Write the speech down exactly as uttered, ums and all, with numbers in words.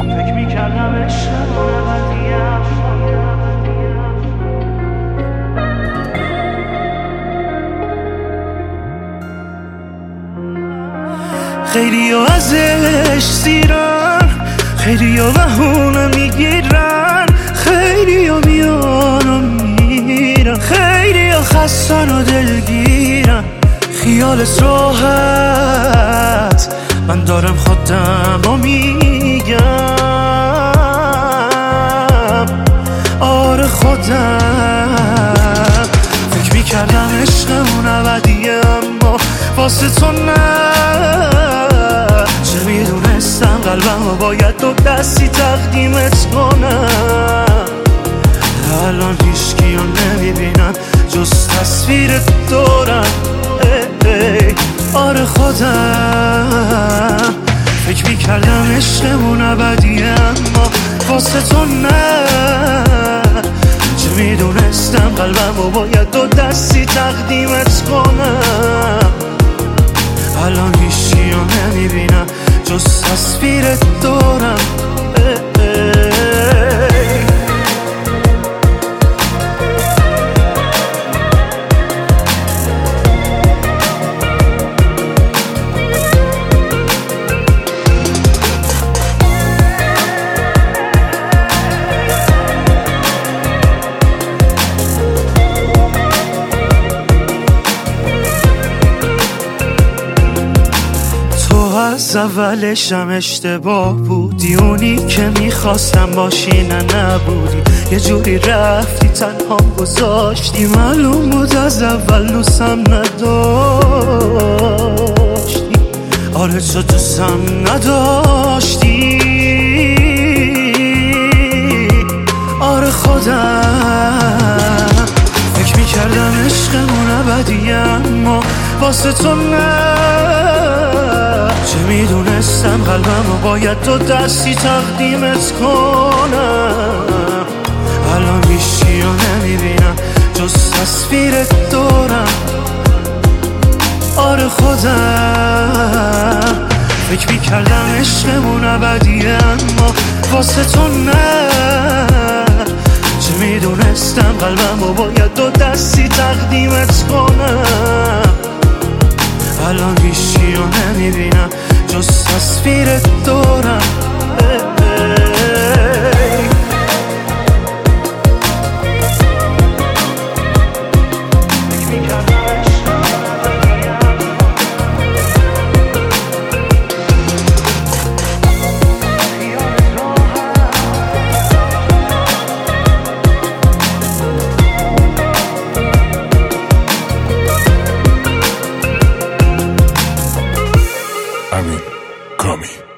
فکر میکردم عشقمون ابدیم، خیلی ها ازش سیرن، خیلی ها بهونه میگیرن، خیلی ها میان و میرن، خیلی ها خستن و دلگیرن. خیالت راحت، من دارم خودم رو میگم، آره خودم. فکر میکردم عشقمون ابدیه اما واسه تو نه، چه میدونستم قلبم رو باید دو دستی تقدیمت کنم. الان هیچکی رو نمیبینم جز تصویر دورم، آره خودم. فکر میکردم عشقمون ابدیه اما واسه تو نه، چه میدونستم قلبم رو باید دو دستی تقدیمت کنم. الان هیچی رو نمیبینم جز تصویر دورم. از اولشم اشتباه بودی، اونی که میخواستم باشی نه نبودی. یه جوری رفتی تنهام گذاشتی، معلوم بود از اول دوستم نداشتی. آره تو دوستم نداشتی، آره خودم. فکر میکردم عشقمون ابدیه اما واسه تو نه، چه میدونستم قلبم رو باید دو دستی تقدیمت کنم. الان هیچی رو نمیبینم جز تصویر دورم، آره خودم. فکر میکردم عشقمون ابدیه اما واسه تو نه، چه میدونستم قلبم رو باید دو دستی تقدیمت کنم. الان هیچی رو نمیبینم جز تصویر دورم. I mean, call me.